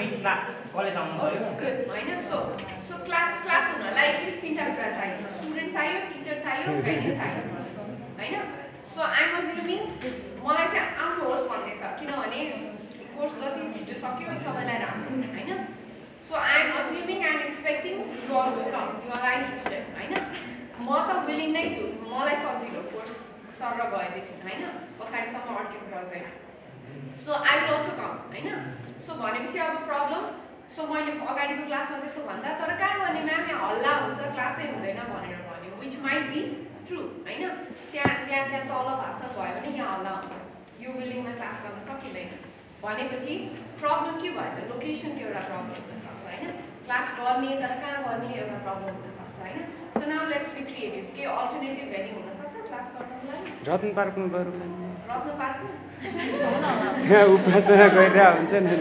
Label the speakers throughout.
Speaker 1: हामी कलेज आउनु पर्यो
Speaker 2: होइन सो क्लास हुनलाई एटलिस्ट 3टा कुरा चाहियो स्टुडेन्ट चाहियो टिचर चाहियो भेन्यू चाहियो होइन सो आइम अज्युमिङ मलाई चाहिँ आउनुहोस् भन्ने छ किनभने कोर्स जति छिटो सक्यो सबैलाई राम्रो होइन so I'm assuming I'm expecting you all will come you are interested होइन म त विलिङ नै छु मलाई सजिलो कोर्स सर गएदेखि होइन पछाडिसम्म अड्किनु पर्दैन so I will also come होइन सो भनेपछि अब प्रब्लम सो मैले अगाडिको क्लासमा त्यसो भन्दा तर कहाँ गर्ने म्याम यहाँ हल्ला हुन्छ क्लासै हुँदैन भनेर भन्यो विच माइट बी ट्रु होइन त्यहाँ तल भाषा भयो भने यहाँ हल्ला हुन्छ यो बिल्डिङमा क्लास गर्न सकिँदैन भनेपछि प्रब्लम के भयो त लोकेसनको एउटा प्रब्लम हुनसक्छ होइन क्लास गर्ने तर कहाँ गर्ने एउटा प्रब्लम हुनसक्छ होइन so now let's be creative के अल्टरनेटिभ भेन्यू हुनसक्छ क्लास गर्नको लागि
Speaker 3: रत्न पार्कमा गरौँ
Speaker 2: रत्न पार्कमा
Speaker 3: त्यहाँ उपासना गरिरहेको हुन्छ नि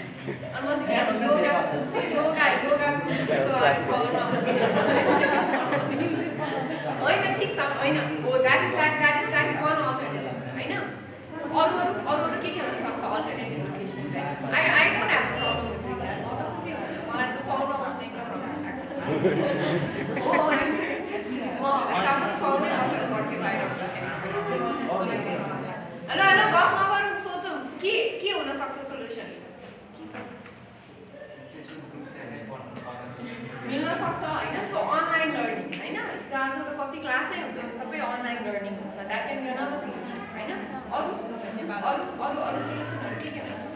Speaker 2: होइन ठिक छ होइन हो द्याट इज वान अल्टरनेटिभ होइन अरू के हुनसक्छ alternative location I don't have problem with that म त खुसी हुन्छु मलाई त चौरमा बस्ने एकदम रमाइलो लाग्छ हो म आफ्नो चौरमै बसेर पढ्थेँ बाहिर ल गफ नगरौँ सोचौँ के हुनसक्छ सोल्युसन मिल्न सक्छ होइन सो अनलाइन लर्निङ होइन आज त कति क्लासै हुँदैन सबै अनलाइन लर्निङ हुन्छ that can be another solution होइन अरू सोल्युसनहरू के हुन सक्छ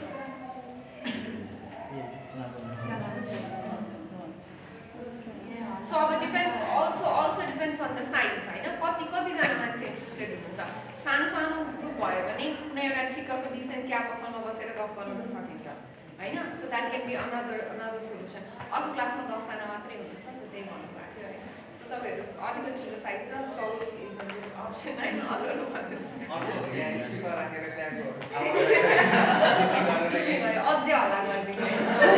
Speaker 2: सो अब depends also depends on the size होइन कतिजना मान्छे इन्ट्रेस्टेड हुनुहुन्छ सानो ग्रुप भयो भने कुनै एउटा ठिक्कको डिसेन्ट चिया पसलमा बसेर गफ गर्नु पनि सकिन्छ होइन so that can be another solution अर्को क्लासमा 10 जना मात्रै हुनुहुन्छ सो त्यही भन्नुभएको थियो होइन सो तपाईँहरू अलिकति ठुलो साइज छ 14 इज अप्सन होइन अरू भन्नुहोस् अझै हल्ला गरिदिनु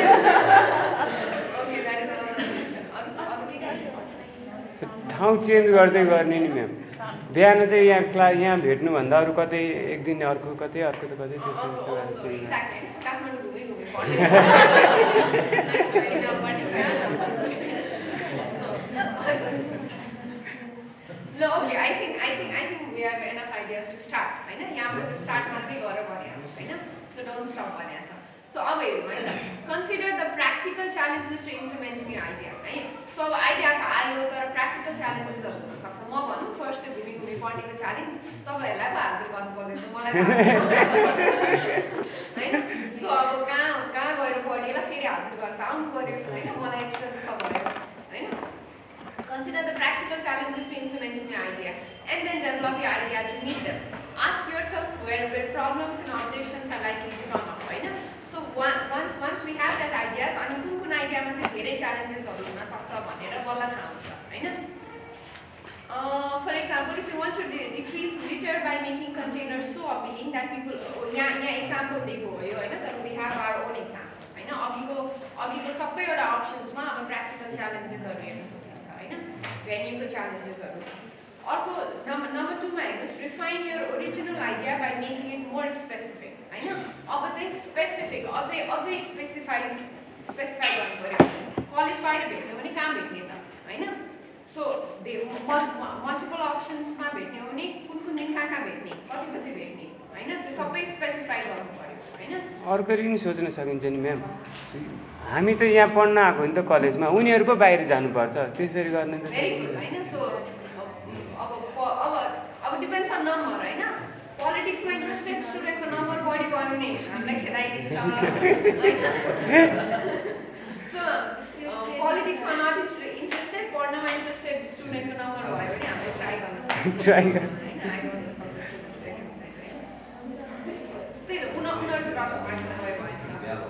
Speaker 2: okay that is another solution अरू के
Speaker 3: ठाउँ चेन्ज गर्दै गर्ने नि म्याम बिहान चाहिँ यहाँ भेट्नुभन्दा अरू कतै एक दिन अर्को कतै अर्को त कतै त्यस्तो
Speaker 2: ल okay I think we have enough ideas to start होइन यहाँबाट स्टार्ट मात्रै गरेर भने होइन सो डोन्ट स्टप भनेको छ सो अब हेरौँ है त consider the practical challenges to implementing यो आइडिया है सो अब आइडिया त आयो तर प्र्याक्टिकल च्यालेन्जेसहरू हुनसक्छ म भनौँ फर्स्ट त्यो घुमी पढ्नेको च्यालेन्ज तपाईँहरूलाई पो हाजिर गर्नु पर्दैन मलाई होइन सो अब कहाँ गएर पढेला फेरि हाजिर गरेर आउनु पऱ्यो होइन मलाई एक्स्ट्रा दुःख भयो होइन Consider the practical challenges to implementing your idea and then develop your idea to meet them. Ask yourself where problems and objections are likely to come up, right? So once we have that ideas, अनि कुन आइडियामा चाहिँ धेरै च्यालेन्जेसहरू हुन सक्छ भनेर बल्ल थाहा हुन्छ हैन For example, if you want to decrease litter by making containers so appealing that people यहाँ example दिएको हो यो हैन तर we have our own example हैन अघिको सबैवटा अप्सन्समा अब practical challengesहरू हेर्न सकिन्छ हैन भेन्यूको च्यालेन्जेसहरू अर्को नम्बर 2 मा हेर्नुस् refine your original idea by making it more specific हैन अब चाहिँ स्पेसिफिक अझै स्पेसिफाई गर्नु पर्यो कलेज बाहिर भेट्नु भने कहाँ भेट्ने त हैन सो मल्टिपल अप्सन्समा भेट्ने हो भने कुन दिन कहाँ भेट्ने कति बजे भेट्ने हैन त्यो सबै स्पेसिफाई गर्नु पर्यो हैन
Speaker 3: अर्को पनि सोच्न सकिन्छ नि म्याम हामी त यहाँ पढ्न आएको नि त कलेजमा उनीहरुको बाहिर जानुपर्छ त्यसरी गर्ने त
Speaker 2: भेरी गुड हैन सो अब डिपेन्ड्स अन नम्बर हैन पोलिटिक्समा इन्ट्रेस्टेड स्टुडेन्टको नम्बर बढी भयो भने हामीलाई खेदाइदिन्छ सो पोलिटिक्समा नट इन्ट्रेस्टेड पढ्नमा इन्ट्रेस्टेड स्टुडेन्टको नम्बर भयो भने हामीले ट्राई गर्न सक्छौँ हैन आई डोन्ट नो सक्सेसफुल हुन्छ कि हुँदैन त्यही त उनीहरू चाहिँ रक पार्टीमा गयो भने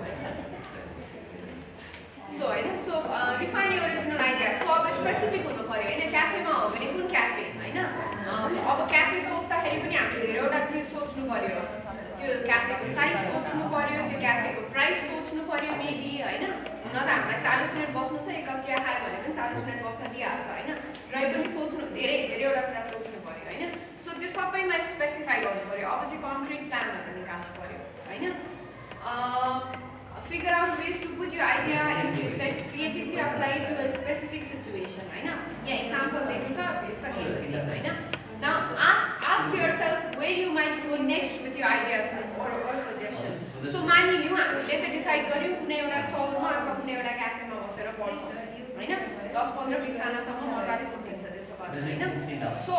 Speaker 2: सो हैन so refine your original idea so अब स्पेसिफिक हुनु पर्यो हैन क्याफेमा हो भने कुन क्याफे हैन अब क्याफे सोच्दाखेरि पनि हामीले धेरैवटा चिज सोच्नु पर्यो त्यो क्याफेको साइज सोच्नु पर्यो त्यो क्याफेको प्राइस सोच्नु पर्यो मेबी हैन हुन त हामीलाई 40 मिनट बस्नु छ एक कप चिया खायो भने पनि 40 मिनट बस्न दिइहाल्छ हैन र पनि सोच्नु धेरैवटा कुरा सोच्नु पर्यो हैन सो त्यो सबैमा स्पेसिफाई गर्नु पर्यो अब चाहिँ कन्क्रिट प्लानहरू निकाल्नु पर्यो हैन figure out ways to put your idea into effect, creatively apply it to a specific situation, हैन? यहाँ example दिएको छ, it's again the same, हैन? Now ask yourself where you might go next with your ideas or suggestion. So मानिलिउँ हामीले चाहिँ decide गर्यौँ कुनै एउटा चौरमा अथवा कुनै एउटा क्याफेमा बसेर पढ्छौँ, हैन? 10 15 20 जनासम्म मजाले सकिन्छ त्यस्तो गर्न, हैन? सो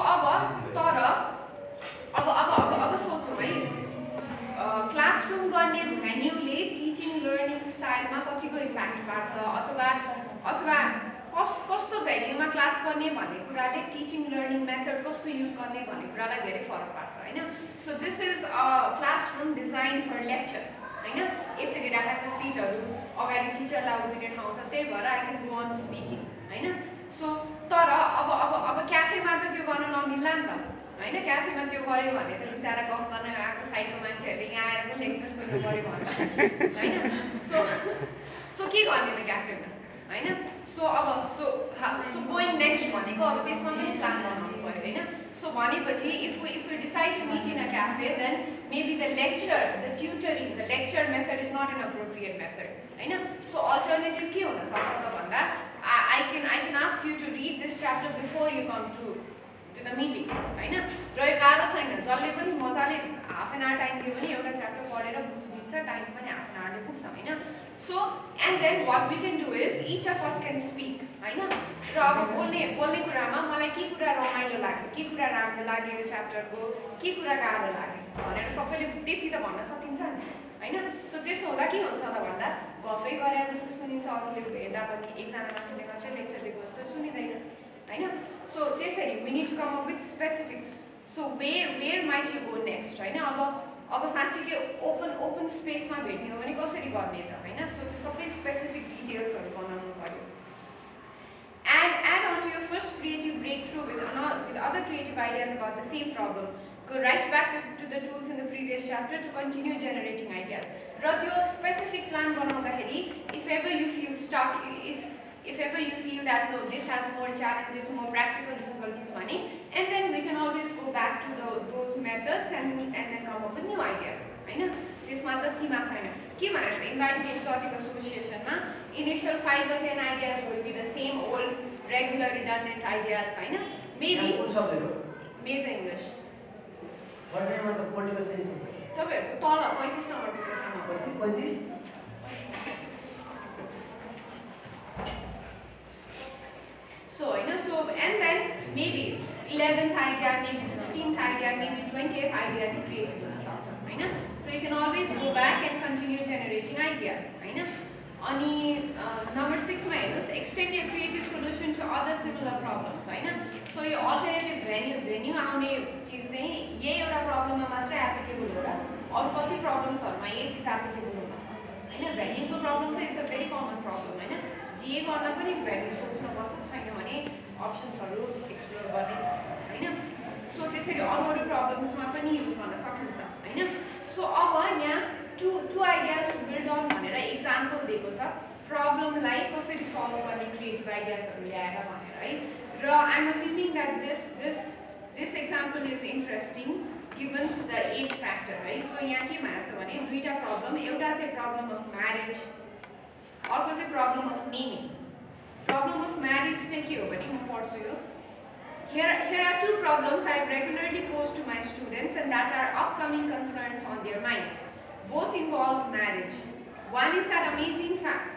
Speaker 2: अब सोचौँ है, क्लासरुम गर्ने भेन्यूले टिचिङ लर्निङ स्टाइलमा कतिको इम्प्याक्ट पार्छ अथवा कस्तो भेन्यूमा क्लास गर्ने भन्ने कुराले टिचिङ लर्निङ मेथड कस्तो युज गर्ने भन्ने कुरालाई धेरै फरक पार्छ, हैन? So this is a classroom design for lecture, हैन? यसरी राखेको छ सिटहरू, अगाडि टिचरलाई उभिने ठाउँ छ, त्यही भएर I can go on speaking, हैन? सो तर अब क्याफेमा त त्यो गर्न नमिल्ला नि त, हैन? क्याफेमा त्यो गर्यो भने त बिचारा गफ गर्न आएको साइडको मान्छेहरूले यहाँ आएर पनि लेक्चर सुन्नु पऱ्यो भन्दा, हैन? सो के गर्ने त क्याफेमा, हैन? सो गोइङ नेक्स्ट भनेको अब त्यसमा पनि प्लान बनाउनु पऱ्यो, हैन? सो भनेपछि if we decide to meet in a cafe then maybe the lecture, the tutoring, the lecture method is not an appropriate method, हैन? सो अल्टरनेटिभ के हुनसक्छ त भन्दा I can ask you to read this chapter before you come to the meeting, हैन? र यो गाह्रो छैन, जसले पनि मजाले हाफ एन आवर टाइम दियो भने एउटा च्याप्टर पढेर बुझिन्छ, टाइम पनि हाफ एन आवरले पुग्छ, हैन? So and then what we can do is each of us can speak, हैन? र अब बोल्ने कुरामा मलाई के कुरा रमाइलो लाग्यो, के कुरा राम्रो लाग्यो यो च्याप्टरको, के कुरा गाह्रो लाग्यो भनेर सबैले त्यति त भन्न सकिन्छ नि, हैन? सो त्यस्तो हुँदा के हुन्छ त भन्दा गफै गरे जस्तो सुनिन्छ, अरूले हेर्दा पनि एकजना मान्छेले मात्रै लेक्चर दिएको जस्तो सुनिँदैन, हैन? सो त्यसरी we need to come up with specific, so where might you go next, हैन? अब साँच्चीकै ओपन स्पेसमा भेट्ने हो भने कसरी गर्ने त, हैन? सो त्यो सबै स्पेसिफिक डिटेल्सहरू बनाउनु पर्यो. Add on to your first creative breakthrough with other creative ideas about the same problem. Go right back to the tools in the previous chapter to continue generating ideas. र त्यो specific plan बनाउँदाखेरि if ever you feel stuck, if ever you feel that no, this has more challenges, more practical difficulties भने, and then we can always go back to those methods and then come up with new ideas, हैन? त्यसमा त सीमा छैन. के भनेर छ inviting exotic एसोसिएसनमा initial 5 or 10 ideas will be the same old regular redundant ideas, हैन? Maybe मेजर इङ्ग्लिश
Speaker 4: वर्तमानमा त पोलिटिकल साइन्स
Speaker 2: तपाईहरुको तल 35 नम्बरको कोठामा हो.
Speaker 4: 35
Speaker 2: So, and then maybe 11th idea, maybe 15th idea, maybe 20th idea is creative हुनसक्छ, हैन? So you can always go back and continue generating ideas, हैन? अनि number 6 मा हेर्नुस्, extend your creative solution to other similar problems, हैन? So यो alternative venue आउने चीज चाहिँ यही एउटा प्रब्लममा मात्र एप्लिकेबल हो र अरु कति प्रब्लम्सहरुमा यही चीज एप्लिकेबल हुन सक्छ, हैन? भेन्यूको प्रब्लम चाहिँ it's a very common problem, हैन? जे गर्न पनि भेन्यू सोच्न पर्छ, छैन भने अप्सन्सहरु एक्सप्लोर गर्नै पर्छ, हैन? सो त्यसरी अरु प्रब्लम्समा पनि युज गर्न सकिन्छ, हैन? सो अब यहाँ two ideas to build on भनेर एक्जाम्पल दिएको छ, प्रब्लमलाई कसरी सल्भ गर्ने क्रिएटिभ आइडियाजहरु ल्याएर भनेर, है? र I am assuming that this example is interesting given the age factor, है? सो यहाँ के भनेको छ भने दुईटा प्रब्लम, एउटा चाहिँ प्रब्लम अफ म्यारेज, अर्को चाहिँ problem of naming. Problem of marriage चाहिँ के हो भने म पढ्छु यो. Here are two problems I regularly pose to my students and that are upcoming concerns on their minds. Both involve marriage. One is the amazing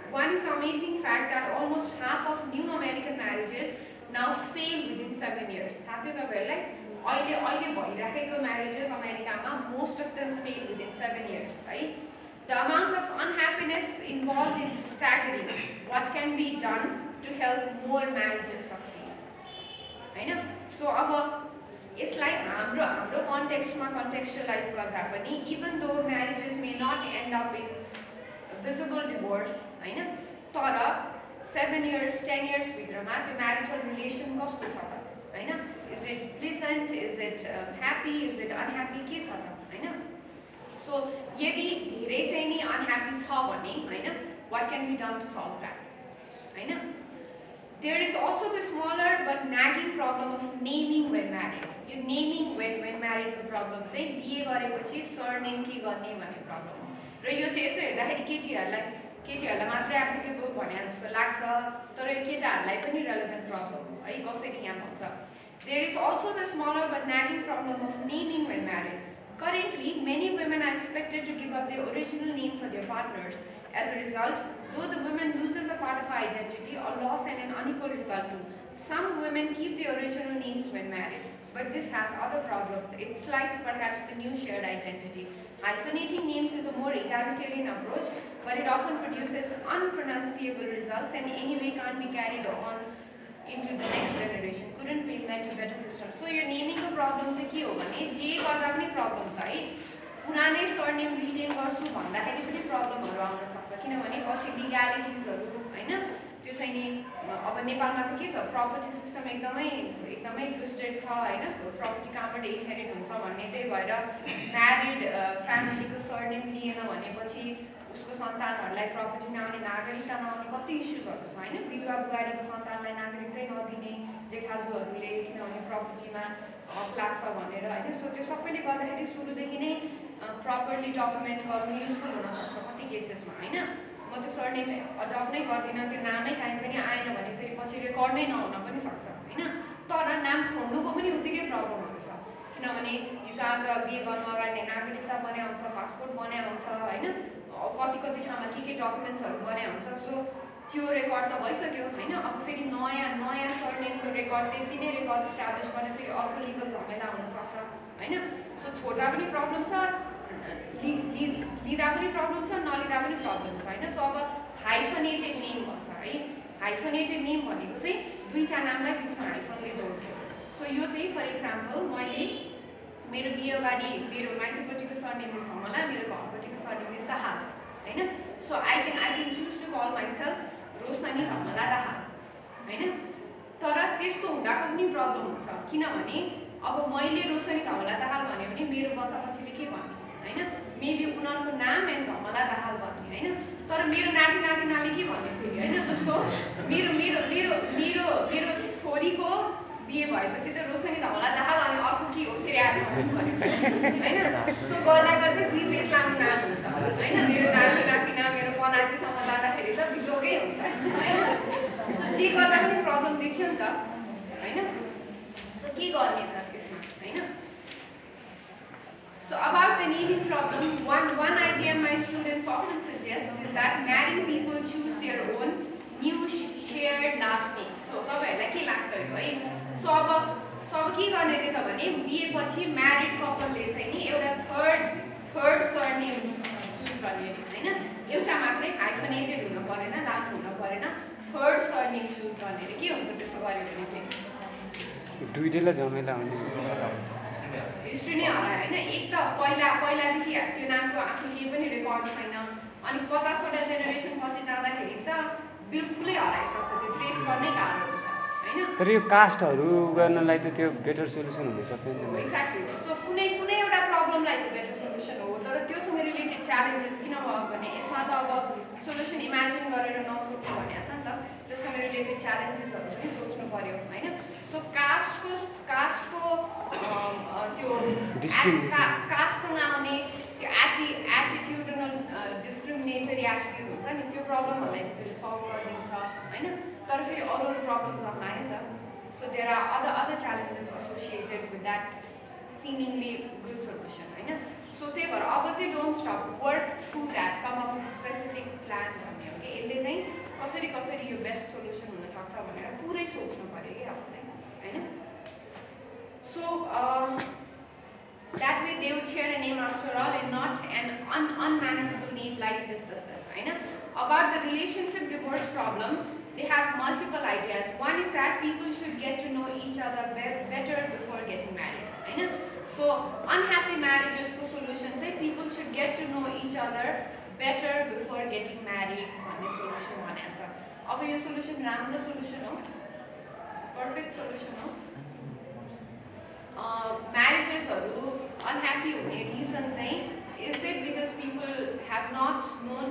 Speaker 2: fact that almost half of new American marriages now fail within 7 years. थाहा थियो तपाईहरुलाई अहिले भइराखेको marriages अमेरिकामा most of them fail within 7 years, right? The amount of unhappiness involved is staggering. What can be done to help more marriages succeed? हैन? So अब यसलाई हाम्रो कन्टेक्स्टमा कन्टेक्स्चुअलाइज गर्दा पनि even though marriages may not end up in visible divorce, हैन? तर 7 years 10 years भित्रमा त्यो म्यारिटल रिलेसन कस्तो छ त, हैन? Is it pleasant, is it happy, is it unhappy, के छ त, हैन? सो यदि धेरै चाहिँ नि अनह्याप्पी छ भने, हैन, what can be done to solve that, हैन? There is also the smaller but nagging problem of naming when married. यो naming when married को problem चाहिँ बिहे गरेपछि सरनेम के गर्ने भन्ने problem हो. र यो चाहिँ यसो हेर्दाखेरि केटीहरुलाई केटीहरूलाई मात्रै एप्लिकेबल भने जस्तो लाग्छ तर यो केटाहरूलाई पनि रेलेभेन्ट प्रब्लम हो है कसरी यहाँ भन्छ there is also the smaller but nagging problem of naming when married. Currently, many women are expected to give up their original name for their partners. As a result, though the woman loses a part of her identity or loss and an unequal result too. Some women keep their original names when married, but this has other problems. It slights perhaps the new shared identity. Hyphenating names is a more egalitarian approach, but it often produces unpronounceable results and anyway can't be carried on into the next generation. Couldn't be led to better system. So your naming the problem चाहिँ के हो भने जे गर्दा पनि problem छ है पुरानै सरनेम रिटेन गर्छु भन्दाखेरि पनि प्रब्लमहरू आउन सक्छ किनभने पछि लिग्यालिटिजहरू हैन त्यो चाहिँ नि अब नेपालमा त के छ प्रपर्टी सिस्टम एकदमै ट्विस्टेड छ हैन प्रपर्टी कहाँबाट इनहेरिट हुन्छ भन्ने त्यही भएर म्यारिड फ्यामिलीको सरनेम लिएन भनेपछि उसको सन्तानहरूलाई प्रपर्टी नआउने नागरिकता नआउने कति इस्युजहरू छ हैन विधवा बुहारीको सन्तानलाई नागरिकतै नदिने जेठाजुहरूले किनभने प्रपर्टीमा लाग्छ भनेर हैन सो त्यो सबैले गर्दाखेरि सुरुदेखि नै प्रपरली डकुमेन्ट गर्नु युजफुल हुन सक्छ कति केसेसमा हैन म त्यो सरनेम अडप्ट नै गर्दिनँ त्यो नामै काहीँ पनि आएन भने फेरि पछि रेकर्ड नै नहुन पनि सक्छ हैन तर नाम छोड्नुको पनि उत्तिकै प्रब्लमहरू छ किनभने हिजो आज बिहे गर्नु अगाडि नागरिकता बनाए हुन्छ पासपोर्ट बनाए हुन्छ हैन कति ठाउँमा के डकुमेन्ट्सहरू बनाए हुन्छ सो त्यो रेकर्ड त भइसक्यो हैन अब फेरि नयाँ सरनेमको रेकर्ड त्यति नै रेकर्ड इस्टाब्लिस गर्न फेरि अर्को लिगल झमेला हुन सक्छ हैन सो छोड्दा पनि प्रब्लम छ लिँदा पनि प्रब्लम छ नलिँदा पनि प्रब्लम छ हैन सो अब हाइफनेटेड नेम भन्छ है हाइफनेटेड नेम भनेको चाहिँ दुईटा नामलाई बिचमा हाइफनले जोड्ने सो यो चाहिँ फर इक्जाम्पल मैले मेरो बिहे अगाडि मेरो माइतीपट्टिको सरनेम इज धमला मेरो घरपट्टिको सरनेम इज दाहाल हैन so I can choose to call myself Roshani Dhamala Dahal हैन तर त्यस्तो हुँदाको पनि प्रब्लम हुन्छ किनभने अब मैले रोशनी धमला दाहाल भन्यो भने मेरो बच्चापछिले के भन्ने हैन मेबी उनीहरूको नाम एन्ड धमला दाहाल भन्ने हैन तर मेरो नातिनाले के भन्ने फेरि हैन जस्तो मेरो मेरो मेरो मेरो मेरो छोरीको बिहे भएपछि त रोशनी धमला दाहाल अनि अर्को के हो फेरि आएर भन्नु हैन सो गर्दा गर्दै 3 पेज लामो नाम हुन्छ हैन मेरो नातिना मेरो पनातिसम्म जाँदाखेरि त बिजोगै हुन्छ हैन सो जे गर्दा पनि प्रब्लम देखियो नि त हैन सो के गर्ने त त्यसमा हैन So about the naming problem, one idea my students often suggest is that married people choose their own new shared last name. So तपाईहरुलाई के लाग्छ है सो अब के गर्ने रे त भने बिहेपछि म्यारिड कपलले चाहिँ नि एउटा थर्ड सरनेम चुज गर्ने रे हैन एउटा मात्रै हाइफनेटेड हुन परेन लामो हुन परेन थर्ड सरनेम चुज गर्ने रे के हुन्छ त्यसो गर्यो भने चाहिँ
Speaker 3: दुईटैलाई झमेला हुने
Speaker 2: हिस्ट्री नै हरायो हैन एक त पहिलादेखि त्यो नामको आफ्नो केही पनि रेकर्ड छैन अनि 50वटा जेनेरेसन पछि जाँदाखेरि त बिल्कुलै हराइसक्छ त्यो ट्रेस गर्नै गाह्रो हुन्छ हैन
Speaker 3: तर यो कास्टहरू गर्नलाई त त्यो बेटर सोलुसन हुन सक्दैन
Speaker 2: एक्ज्याक्टली सो कुनै एउटा प्रब्लमलाई त बेटर सोलुसन हो तर त्योसँग रिलेटेड च्यालेन्जेस किन भयो भने यसमा त अब सोलुसन इमेजिन गरेर नसोच्नु भनेको छ नि त त्योसँग रिलेटेड च्यालेन्जेसहरू पनि सोच्नु पर्यो हैन सो कास्टको त्यो कास्टसँग आउने त्यो एटिट्युडनल डिस्क्रिमिनेटरी एटिट्युड हुन्छ नि त्यो प्रब्लमहरूलाई चाहिँ त्यसले सल्भ गरिदिन्छ हैन तर फेरि अरू प्रब्लम्स आयो नि त so there are other challenges associated with that seemingly good solution हैन सो त्यही भएर अब चाहिँ don't stop work through that come up with specific plan भन्ने हो कि यसले चाहिँ कसरी यो बेस्ट सोल्युसन हुनसक्छ भनेर पुरै सोच्नु पऱ्यो कि अब चाहिँ हैन so that way they would share a name after all and not an unmanageable name like this हैन about the relationship divorce problem they have multiple ideas one is that people should get to know each other better before getting married हैन so unhappy marriages ko solution चाहिँ people should get to know each other better before getting married भन्ने solution भनेको छ अब यो solution राम्रो solution हो perfect solution हो marriages unhappy हुने reason चाहिँ is it because people have not known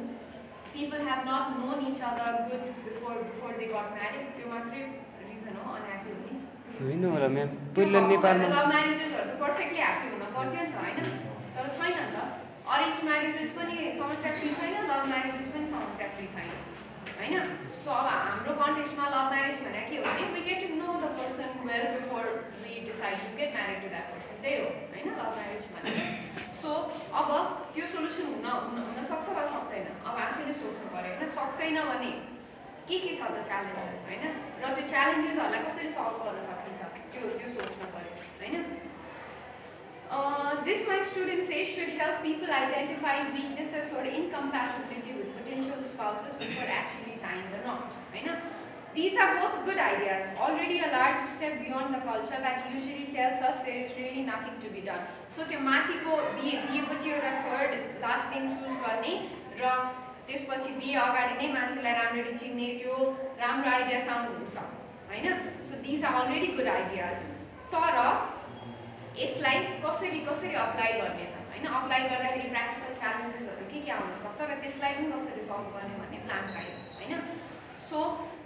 Speaker 2: each other good before they got married त्यो मात्रै reason हो unhappy हुने
Speaker 3: होइन होला म्याम पहिला नेपालमा
Speaker 2: लभ म्यारेजेसहरु त पर्फेक्टली ह्याप्पी हुन पर्थ्यो नि त हैन तर छैन नि त अरेन्ज म्यारेजेस पनि समस्या फ्री छैन, लभ म्यारेजेस पनि समस्या फ्री छैन हैन। सो अब हाम्रो कन्टेक्स्टमा लभ म्यारेज भनेर के हो भने we get to know the person well before we decide to get married to that person, त्यही हो हैन लभ म्यारेज भनेर। सो अब त्यो सोल्युसन हुन सक्छ वा सक्दैन, अब आफैले सोच्नु पर्यो हैन। सक्दैन भने के छ त च्यालेन्जेस हैन, र त्यो च्यालेन्जेसहरूलाई कसरी सल्भ गर्न सकिन्छ त्यो सोच्नु पर्यो हैन। This, my students say, should help people identify weaknesses or incompatibility with potential spouses before actually tying the knot. Right? These are both good ideas, already a large step beyond the culture that usually tells us there is really nothing to be done. So, the माथिको बिहेपछि एउटा third last name choose गर्ने र त्यसपछि बिहे अगाडि नै मान्छेलाई राम्ररी चिन्ने त्यो राम्रो आइडिया साउन्ड हुन्छ हैन। So this are already good ideas, तर यसलाई कसरी अप्लाई गर्ने त हैन। अप्लाई गर्दाखेरि प्र्याक्टिकल च्यालेन्जेसहरू के आउन सक्छ र त्यसलाई पनि कसरी सल्भ गर्ने भन्ने प्लान चाहियो हैन। So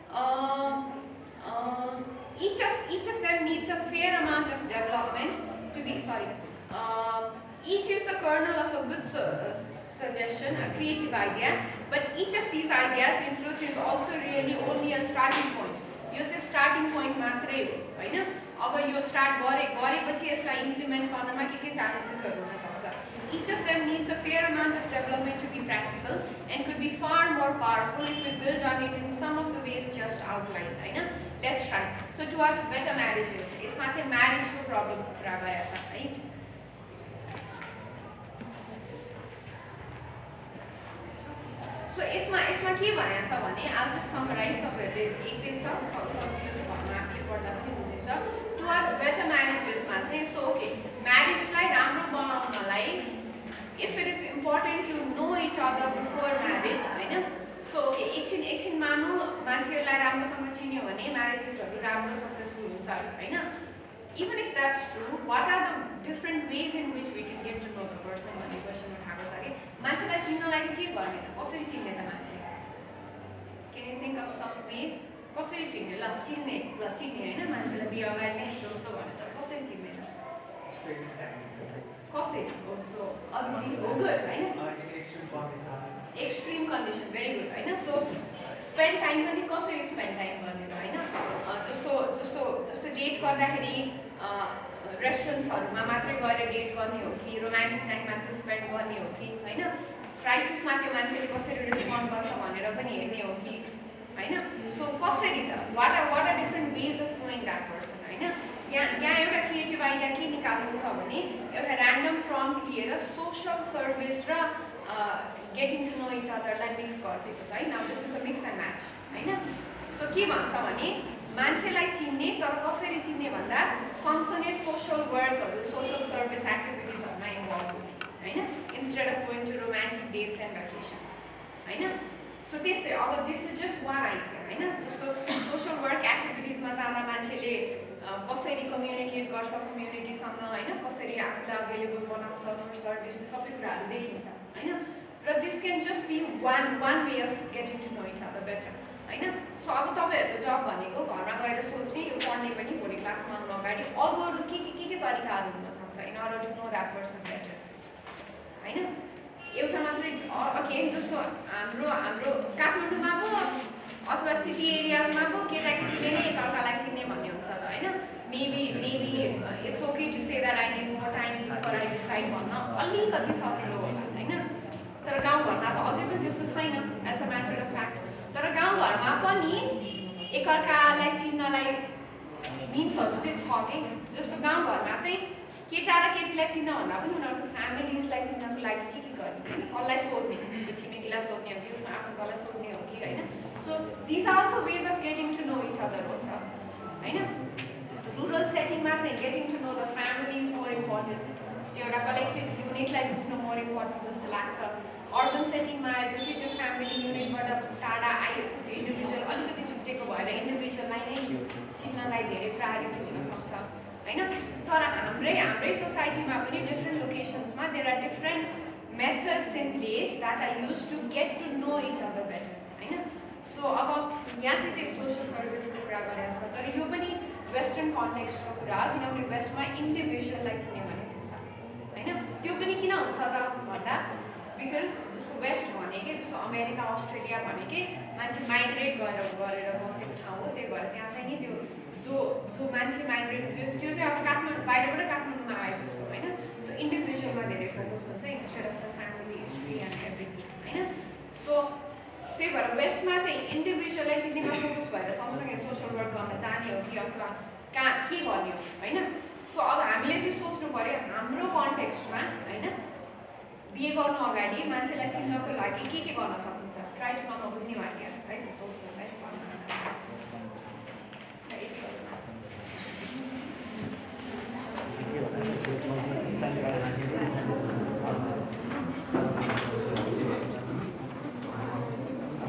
Speaker 2: each of them needs a fair amount of development to be each is the kernel of a good suggestion, a creative idea, but each of these ideas in truth is also really only a starting point. यो चाहिँ starting point मात्रै हो हैन। अब यो start गरेपछि यसलाई implement गर्नमा के च्यालेन्जेसहरू हुन सक्छ। Each of them needs a fair amount of development to be practical and could be far more powerful if we build on it in some of the ways just outlined हैन। Let's try. So towards better marriages, यसमा चाहिँ म्यारेजको प्रब्लमको कुरा गरेको छ है। So यसमा के भनेको छ भने I'll just summarize, तपाईहरुले एक पेज छ सजिलो छ भन्नु आफूले पढ्दा पनि बुझिन्छ। टुवर्ड्स बेटर म्यारेजेसमा चाहिँ सो ओके म्यारेजलाई राम्रो बनाउनलाई if it is important to know each other before marriage हैन। सो ओके एकछिन मानु मान्छेहरूलाई राम्रोसँग चिन्यो भने म्यारेजेसहरू राम्रो सक्सेसफुल हुन्छ हैन। Even if that's true, what are the different ways in which we can get to know the person भन्ने क्वेसन उठाएको छ कि मान्छेलाई चिन्नलाई चाहिँ के गर्ने त, कसरी चिन्ने त मान्छे? Can you think of some ways? कसरी चिन्ने? ल चिन्ने हैन मान्छेलाई बिहे अगाडि नै यस्तो भने त कसरी चिन्ने त? कसरी? सो अझ हो गुड हैन। एक्सट्रिम कन्डिसन भेरी गुड हैन। सो स्पेन्ड टाइम पनि कसरी स्पेन्ड टाइम गर्ने त हैन। जस्तो डेट गर्दाखेरि रेस्टुरेन्ट्सहरूमा मात्रै गएर डेट गर्ने हो कि रोमान्टिक टाइम मात्रै स्पेन्ड गर्ने हो कि हैन। क्राइसिसमा त्यो मान्छेले कसरी रेस्पोन्ड गर्छ भनेर पनि हेर्ने हो कि हैन। सो कसरी त what are different ways of knowing that person हैन। यहाँ एउटा क्रिएटिभ आइडिया के निकालेको छ भने एउटा ऱ्यान्डम प्रम्प्ट लिएर सोसल सर्भिस र गेटिङ टु नो इच अदरलाई मिक्स गरिदिएको छ है। Now this is a mix and match हैन। सो के भन्छ भने मान्छेलाई चिन्ने, तर कसरी चिन्ने भन्दा सँगसँगै सोसल वर्कहरू सोसल सर्भिस एक्टिभिटिजहरूमा इन्भल्भ हुने हैन, instead of going to romantic dates and vacations हैन। सो त्यस्तै अब this is just one idea हैन। जस्तो सोसल वर्क एक्टिभिटिजमा जाँदा मान्छेले कसरी कम्युनिकेट गर्छ कम्युनिटीसँग हैन, कसरी आफूलाई अभाइलेबल बनाउँछ फर सर्भिस, त्यो सबै कुराहरू देखिन्छ हैन। र this can just be one way of getting to know each other better हैन। सो अब तपाईँहरूको जब भनेको घरमा गएर सोच्ने, यो पढ्ने पनि भोलि क्लासमा आउनु अगाडि अरू के तरिकाहरू हुनसक्छ in order to know that person better हैन। एउटा मात्रै अगेन जस्तो हाम्रो काठमाडौँमा पो अथवा सिटी एरियाजमा पो केटाकेटीले नै एकअर्कालाई चिन्ने भन्ने हुन्छ त हैन। Maybe it's okay to say that I need more time before I decide भन्न अलिकति सजिलो होला हैन। तर गाउँघरमा त अझै पनि त्यस्तो छैन as a matter of fact. तर गाउँघरमा पनि एकअर्कालाई चिन्नलाई मिन्सहरू चाहिँ छ कि। जस्तो गाउँघरमा चाहिँ केटा र केटीलाई चिन्न भन्दा पनि उनीहरूको फ्यामिलिजलाई चिन्नको लागि के गर्ने हैन, कसलाई सोध्ने, उसको छिमेकीलाई सोध्ने हो कि उसको आफन्तलाई सोध्ने हो कि हैन। So this are also ways of getting to know each other हो त हैन। रुरल सेटिङमा चाहिँ getting to know the family is more important, त्यो एउटा कलेक्टिभ युनिटलाई बुझ्न मोर इम्पोर्टेन्ट जस्तो लाग्छ। अर्बन सेटिङमा आएपछि त्यो फ्यामिली युनिटबाट टाढा आयो, त्यो इन्डिभिजुअल अलिकति छुट्टेको भएर इन्डिभिजुअललाई नै चिन्नलाई धेरै प्रायोरिटी हुनसक्छ हैन। तर हाम्रै सोसाइटीमा पनि डिफ्रेन्ट लोकेसन्समा there are different methods in place that are use to get to know each other better हैन। सो अब यहाँ चाहिँ त्यो सोसल सर्भिसको कुरा गरेको छ, तर यो पनि वेस्टर्न कन्टेक्स्टको कुरा, किनभने वेस्टमा इन्डिभिजुअललाई चिन्यो भने पुग्छ हैन। त्यो पनि किन हुन्छ त भन्दा बिकज जस्तो वेस्ट भने कि जस्तो अमेरिका अस्ट्रेलिया भने कि मान्छे माइग्रेट गरेर बसेको ठाउँ हो त्यही भएर त्यहाँ चाहिँ नि त्यो जो मान्छे माइग्रेट त्यो चाहिँ अब काठमाडौँ बाहिरबाट काठमाडौँमा आयो जस्तो होइन सो इन्डिभिजुअलमा धेरै फोकस हुन्छ instead of the family history and everything होइन सो त्यही भएर वेस्टमा चाहिँ इन्डिभिजुअललाई चिन्नेमा फोकस भएर सँगसँगै सोसियल वर्क गर्न जाने हो कि अथवा कहाँ के गर्ने हो होइन सो अब हामीले चाहिँ सोच्नु पऱ्यो हाम्रो कन्टेक्स्टमा होइन बिहे गर्नु अगाडि मान्छेलाई चिन्नको लागि के गर्न सकिन्छ try to come up with new ideas है सोच्नु